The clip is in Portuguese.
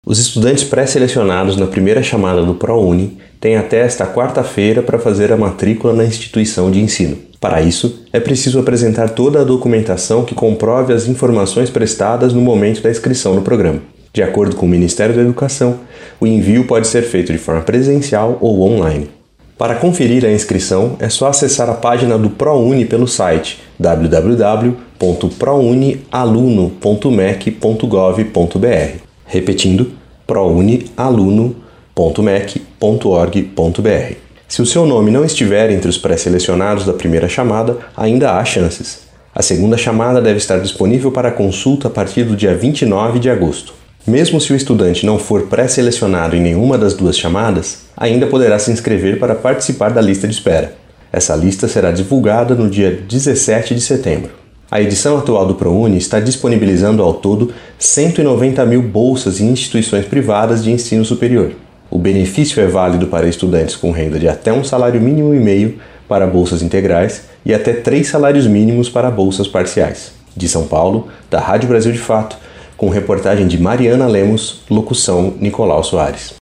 Os estudantes pré-selecionados na primeira chamada do ProUni têm até esta quarta-feira para fazer a matrícula na instituição de ensino. Para isso, é preciso apresentar toda a documentação que comprove as informações prestadas no momento da inscrição no programa. De acordo com o Ministério da Educação, o envio pode ser feito de forma presencial ou online. Para conferir a inscrição, é só acessar a página do ProUni pelo site www.prounialuno.mec.gov.br. Repetindo, prounialuno.mec.org.br. Se o seu nome não estiver entre os pré-selecionados da primeira chamada, ainda há chances. A segunda chamada deve estar disponível para consulta a partir do dia 29 de agosto. Mesmo se o estudante não for pré-selecionado em nenhuma das duas chamadas, ainda poderá se inscrever para participar da lista de espera. Essa lista será divulgada no dia 17 de setembro. A edição atual do ProUni está disponibilizando ao todo 190 mil bolsas em instituições privadas de ensino superior. O benefício é válido para estudantes com renda de até um salário mínimo e meio para bolsas integrais e até 3 salários mínimos para bolsas parciais. De São Paulo, da Rádio Brasil de Fato, com reportagem de Mariana Lemos, locução Nicolau Soares.